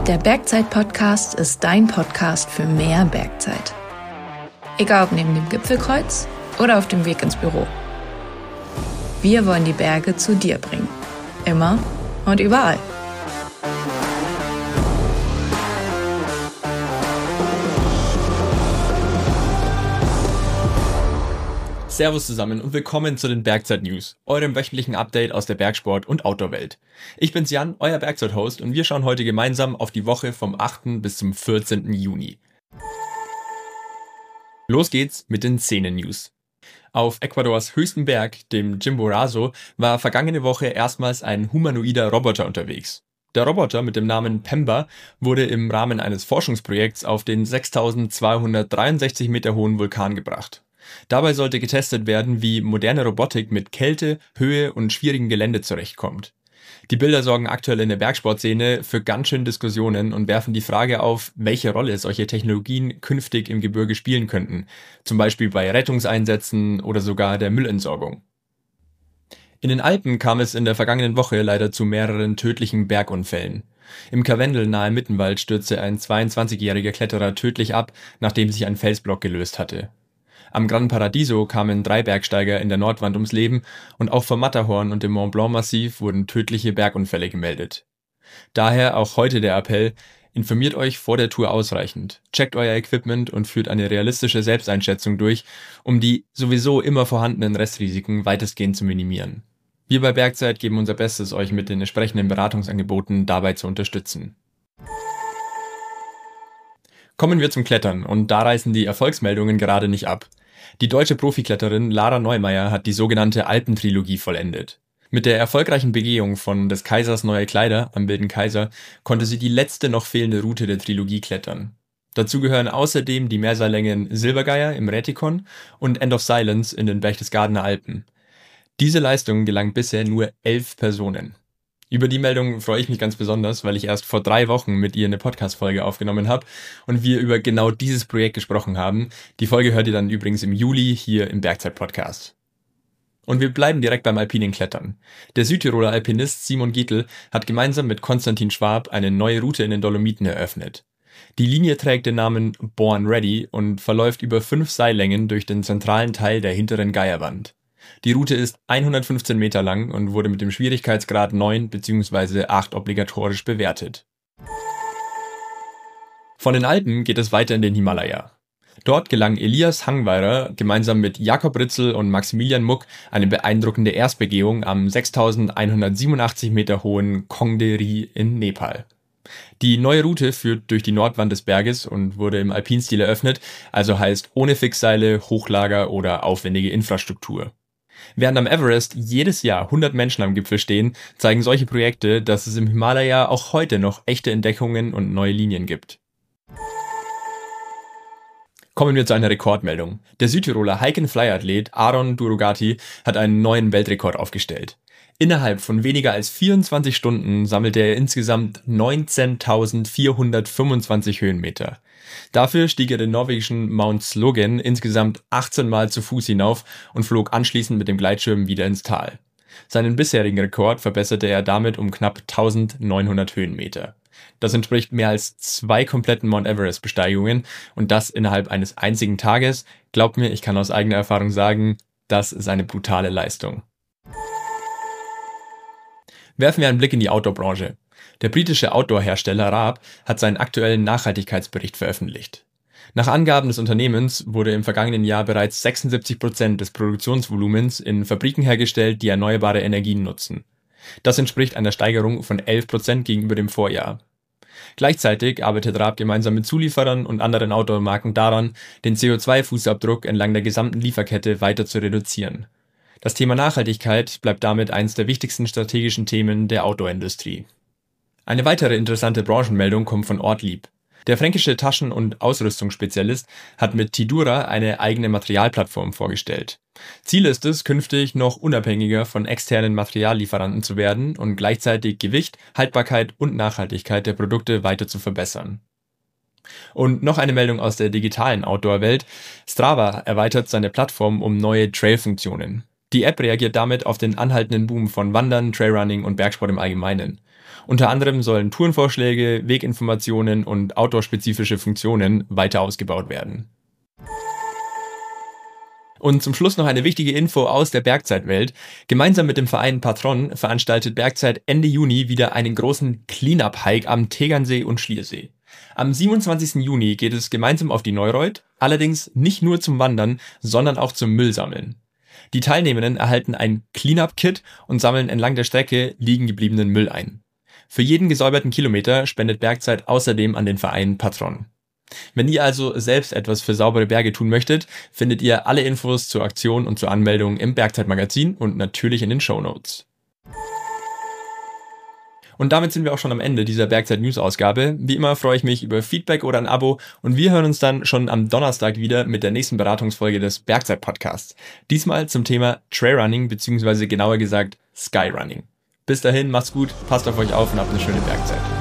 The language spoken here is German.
Der Bergzeit-Podcast ist dein Podcast für mehr Bergzeit. Egal ob neben dem Gipfelkreuz oder auf dem Weg ins Büro. Wir wollen die Berge zu dir bringen. Immer und überall. Servus zusammen und willkommen zu den Bergzeit-News, eurem wöchentlichen Update aus der Bergsport- und Outdoor-Welt. Ich bin's Jan, euer Bergzeit-Host, und wir schauen heute gemeinsam auf die Woche vom 8. bis zum 14. Juni. Los geht's mit den Szenen-News. Auf Ecuadors höchstem Berg, dem Chimborazo, war vergangene Woche erstmals ein humanoider Roboter unterwegs. Der Roboter mit dem Namen Pemba wurde im Rahmen eines Forschungsprojekts auf den 6.263 Meter hohen Vulkan gebracht. Dabei sollte getestet werden, wie moderne Robotik mit Kälte, Höhe und schwierigem Gelände zurechtkommt. Die Bilder sorgen aktuell in der Bergsportszene für ganz schön Diskussionen und werfen die Frage auf, welche Rolle solche Technologien künftig im Gebirge spielen könnten, zum Beispiel bei Rettungseinsätzen oder sogar der Müllentsorgung. In den Alpen kam es in der vergangenen Woche leider zu mehreren tödlichen Bergunfällen. Im Karwendel nahe Mittenwald stürzte ein 22-jähriger Kletterer tödlich ab, nachdem sich ein Felsblock gelöst hatte. Am Gran Paradiso kamen 3 Bergsteiger in der Nordwand ums Leben und auch vom Matterhorn und dem Mont Blanc-Massiv wurden tödliche Bergunfälle gemeldet. Daher auch heute der Appell: Informiert euch vor der Tour ausreichend, checkt euer Equipment und führt eine realistische Selbsteinschätzung durch, um die sowieso immer vorhandenen Restrisiken weitestgehend zu minimieren. Wir bei Bergzeit geben unser Bestes, euch mit den entsprechenden Beratungsangeboten dabei zu unterstützen. Kommen wir zum Klettern, und da reißen die Erfolgsmeldungen gerade nicht ab. Die deutsche Profikletterin Lara Neumeier hat die sogenannte Alpentrilogie vollendet. Mit der erfolgreichen Begehung von des Kaisers neue Kleider am Wilden Kaiser konnte sie die letzte noch fehlende Route der Trilogie klettern. Dazu gehören außerdem die Mehrseillängen Silbergeier im Rätikon und End of Silence in den Berchtesgadener Alpen. Diese Leistung gelang bisher nur 11 Personen. Über die Meldung freue ich mich ganz besonders, weil ich erst vor 3 Wochen mit ihr eine Podcast-Folge aufgenommen habe und wir über genau dieses Projekt gesprochen haben. Die Folge hört ihr dann übrigens im Juli hier im Bergzeit-Podcast. Und wir bleiben direkt beim alpinen Klettern. Der Südtiroler Alpinist Simon Gietl hat gemeinsam mit Konstantin Schwab eine neue Route in den Dolomiten eröffnet. Die Linie trägt den Namen Born Ready und verläuft über 5 Seillängen durch den zentralen Teil der hinteren Geierwand. Die Route ist 115 Meter lang und wurde mit dem Schwierigkeitsgrad 9 bzw. 8 obligatorisch bewertet. Von den Alpen geht es weiter in den Himalaya. Dort gelang Elias Hangweirer gemeinsam mit Jakob Ritzel und Maximilian Muck eine beeindruckende Erstbegehung am 6.187 Meter hohen Kongderi in Nepal. Die neue Route führt durch die Nordwand des Berges und wurde im Alpinstil eröffnet, also heißt ohne Fixseile, Hochlager oder aufwendige Infrastruktur. Während am Everest jedes Jahr 100 Menschen am Gipfel stehen, zeigen solche Projekte, dass es im Himalaya auch heute noch echte Entdeckungen und neue Linien gibt. Kommen wir zu einer Rekordmeldung. Der Südtiroler Hike-and-Fly-Athlet Aaron Durugati hat einen neuen Weltrekord aufgestellt. Innerhalb von weniger als 24 Stunden sammelte er insgesamt 19.425 Höhenmeter. Dafür stieg er den norwegischen Mount Slogen insgesamt 18 Mal zu Fuß hinauf und flog anschließend mit dem Gleitschirm wieder ins Tal. Seinen bisherigen Rekord verbesserte er damit um knapp 1.900 Höhenmeter. Das entspricht mehr als 2 kompletten Mount Everest-Besteigungen, und das innerhalb eines einzigen Tages. Glaubt mir, ich kann aus eigener Erfahrung sagen, das ist eine brutale Leistung. Werfen wir einen Blick in die Outdoor-Branche. Der britische Outdoor-Hersteller Raab hat seinen aktuellen Nachhaltigkeitsbericht veröffentlicht. Nach Angaben des Unternehmens wurde im vergangenen Jahr bereits 76% des Produktionsvolumens in Fabriken hergestellt, die erneuerbare Energien nutzen. Das entspricht einer Steigerung von 11% gegenüber dem Vorjahr. Gleichzeitig arbeitet Raab gemeinsam mit Zulieferern und anderen Outdoor-Marken daran, den CO2-Fußabdruck entlang der gesamten Lieferkette weiter zu reduzieren. Das Thema Nachhaltigkeit bleibt damit eines der wichtigsten strategischen Themen der Outdoor-Industrie. Eine weitere interessante Branchenmeldung kommt von Ortlieb. Der fränkische Taschen- und Ausrüstungsspezialist hat mit Tidura eine eigene Materialplattform vorgestellt. Ziel ist es, künftig noch unabhängiger von externen Materiallieferanten zu werden und gleichzeitig Gewicht, Haltbarkeit und Nachhaltigkeit der Produkte weiter zu verbessern. Und noch eine Meldung aus der digitalen Outdoor-Welt. Strava erweitert seine Plattform um neue Trail-Funktionen. Die App reagiert damit auf den anhaltenden Boom von Wandern, Trailrunning und Bergsport im Allgemeinen. Unter anderem sollen Tourenvorschläge, Weginformationen und outdoor-spezifische Funktionen weiter ausgebaut werden. Und zum Schluss noch eine wichtige Info aus der Bergzeitwelt. Gemeinsam mit dem Verein Patron veranstaltet Bergzeit Ende Juni wieder einen großen Cleanup-Hike am Tegernsee und Schliersee. Am 27. Juni geht es gemeinsam auf die Neureuth, allerdings nicht nur zum Wandern, sondern auch zum Müllsammeln. Die Teilnehmenden erhalten ein Cleanup-Kit und sammeln entlang der Strecke liegen gebliebenen Müll ein. Für jeden gesäuberten Kilometer spendet Bergzeit außerdem an den Verein Patron. Wenn ihr also selbst etwas für saubere Berge tun möchtet, findet ihr alle Infos zur Aktion und zur Anmeldung im Bergzeit-Magazin und natürlich in den Shownotes. Und damit sind wir auch schon am Ende dieser Bergzeit-News-Ausgabe. Wie immer freue ich mich über Feedback oder ein Abo und wir hören uns dann schon am Donnerstag wieder mit der nächsten Beratungsfolge des Bergzeit-Podcasts. Diesmal zum Thema Trailrunning bzw. genauer gesagt Skyrunning. Bis dahin, macht's gut, passt auf euch auf und habt eine schöne Bergzeit.